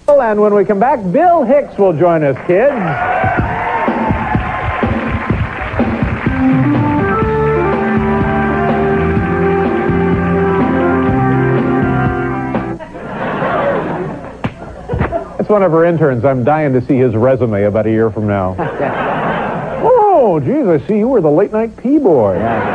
And when we come back, Bill Hicks will join us, kids. It's one of our interns. I'm dying to see his resume about a year from now. Oh, geez, I see you were the late-night P-boy.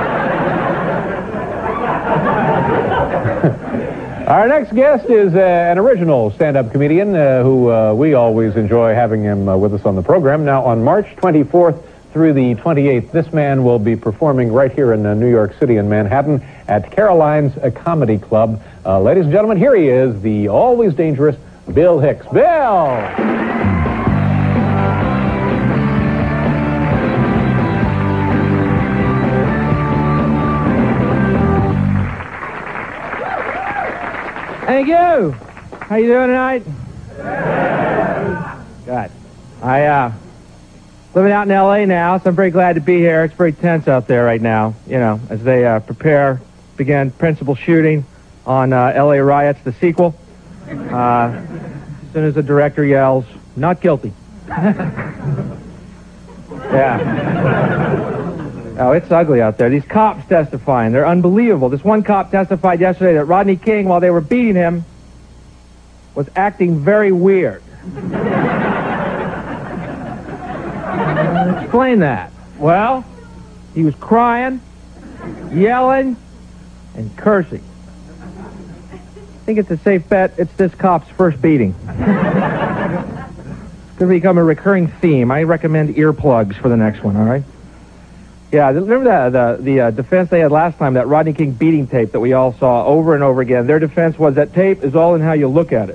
Our next guest is an original stand-up comedian who we always enjoy having him with us on the program. Now, on March 24th through the 28th, this man will be performing right here in New York City in Manhattan at Caroline's Comedy Club. Ladies and gentlemen, here he is, the always dangerous Bill Hicks. Bill! Thank you. How you doing tonight? Good. Living out in L.A. now, so I'm very glad to be here. It's very tense out there right now, you know, as they begin principal shooting on L.A. Riots, the sequel. As soon as the director yells, "Not guilty." Yeah. Oh, it's ugly out there. These cops testifying. They're unbelievable. This one cop testified yesterday that Rodney King, while they were beating him, was acting very weird. Explain that. Well, he was crying, yelling, and cursing. I think it's a safe bet it's this cop's first beating. It's going to become a recurring theme. I recommend earplugs for the next one, all right? Yeah, remember the defense they had last time, that Rodney King beating tape that we all saw over and over again? Their defense was that tape is all in how you look at it.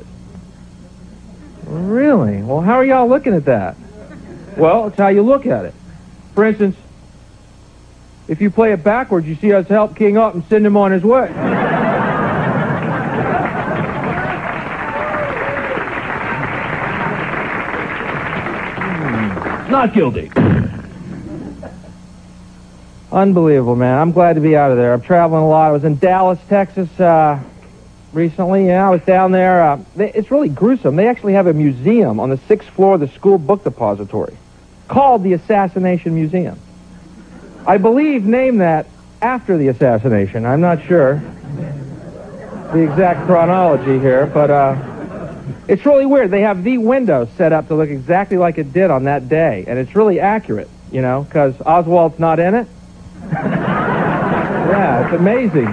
Really? Well, how are y'all looking at that? Well, it's how you look at it. For instance, if you play it backwards, you see us help King up and send him on his way. Not guilty. Unbelievable, man. I'm glad to be out of there. I'm traveling a lot. I was in Dallas, Texas recently. Yeah, I was down there. It's really gruesome. They actually have a museum on the 6th floor of the school book depository called the Assassination Museum. I believe named that after the assassination. I'm not sure the exact chronology here, but it's really weird. They have the window set up to look exactly like it did on that day, and it's really accurate, you know, because Oswald's not in it. Yeah, it's amazing.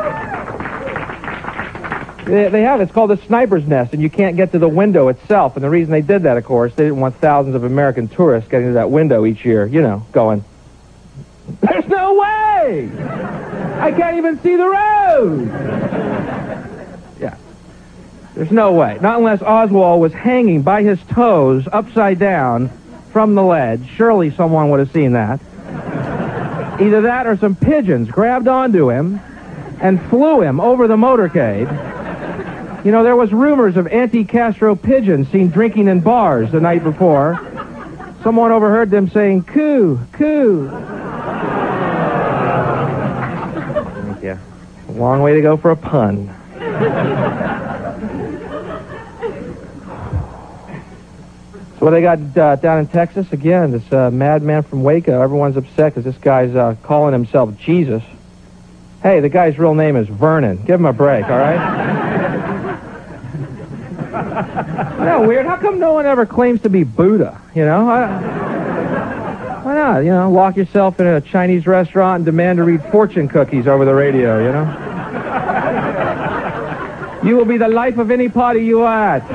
They have it's called a sniper's nest, and you can't get to the window itself. And the reason they did that, of course, they didn't want thousands of American tourists getting to that window each year, you know, going, "There's no way! I can't even see the road!" Yeah. There's no way. Not unless Oswald was hanging by his toes, upside down, from the ledge. Surely someone would have seen that. Either that or some pigeons grabbed onto him and flew him over the motorcade. You know, there was rumors of anti-Castro pigeons seen drinking in bars the night before. Someone overheard them saying, "Coo, coo." Thank you. A long way to go for a pun. So what they got down in Texas, again, this madman from Waco. Everyone's upset because this guy's calling himself Jesus. Hey, the guy's real name is Vernon. Give him a break, all right? Isn't that weird? How come no one ever claims to be Buddha, you know? Why not? You know, lock yourself in a Chinese restaurant and demand to read fortune cookies over the radio, you know? You will be the life of any party you are at.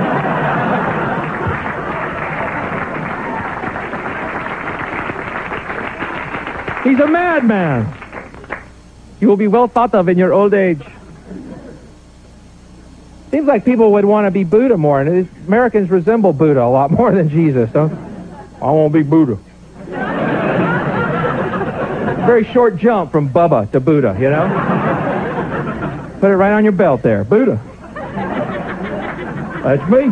He's a madman. You will be well thought of in your old age. Seems like people would want to be Buddha more, and Americans resemble Buddha a lot more than Jesus, huh? I won't be Buddha. Very short jump from Bubba to Buddha, you know? Put it right on your belt there. Buddha. That's me.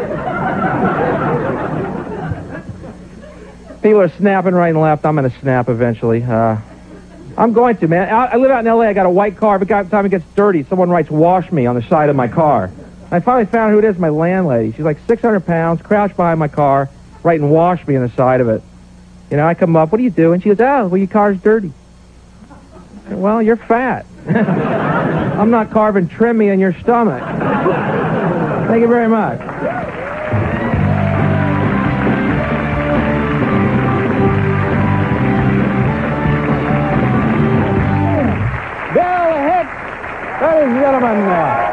People are snapping right and left. I'm going to snap eventually. I'm going to, man. I live out in L.A. I got a white car. Every time it gets dirty, someone writes "wash me" on the side of my car. I finally found who it is, my landlady. She's like 600 pounds, crouched behind my car, writing "wash me" on the side of it. You know, I come up, what are you doing? She goes, oh, well, your car's dirty. I said, well, you're fat. I'm not carving trim me in your stomach. Thank you very much. Bill Hicks, ladies and gentlemen.